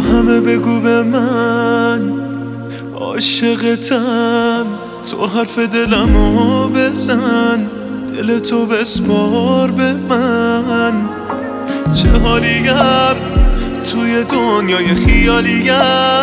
همه بگو به من عاشقتم، تو حرف دلمو بزن، دل تو بسپار به من. چه حالیم توی دنیای خیالیم،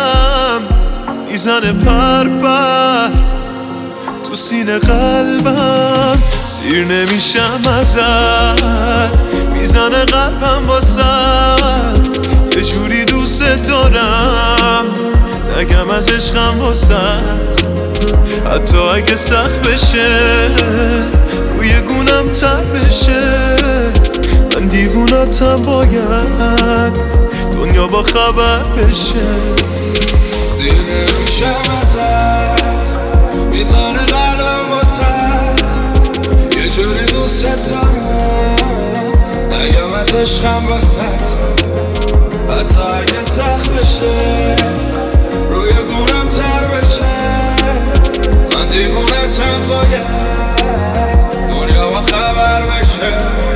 میزنه پر تو سینه قلبم، سیر نمیشم ازت، میزنه قلبم واسد، یه جوری دوست دارم نگم از عشقم واسد. حتی اگه سخت بشه روی گونم تر بشه، من دیوونتم باید دنیا با خبر بشه. سیر نمیشم ازت، میزانه قلبم واسد، یه جوری دوست دارم نگم از عشقم واسد. حتی اگه سخت بشه روی گونم تر بشه، من دیوونتم باید دنیا با خبر بشه.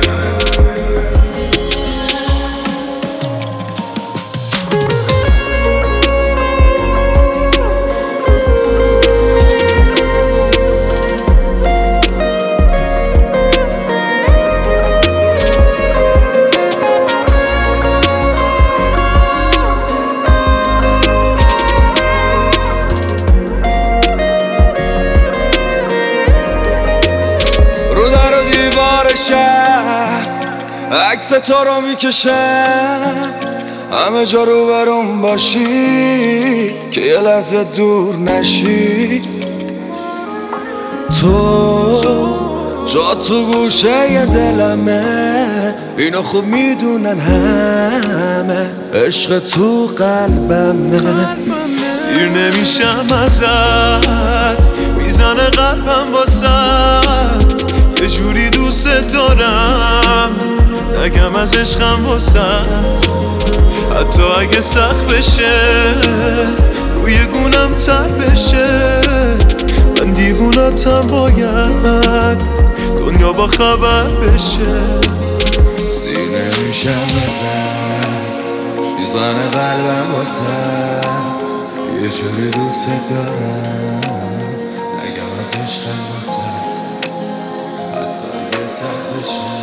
عکس تو رو میکشم همه جا رو برام باشی که یه لحظه دور نشی. تو جا تو گوشه ی دلمه، اینو خوب میدونن همه، عشق تو قلبمه. سیر نمیشم ازت، میزنه قلبم واسد، یه جوری دوست دارم نگم از عشقم واسد. حتی اگه سخت بشه روی گونم تر بشه، من دیوونتم باید دنیا با خبر بشه. سیر نمیشم ازت، میزنه قلبم واسد، یه جوری دوست دارم نگم از عشقم واسد. حتی اگه سخت بشه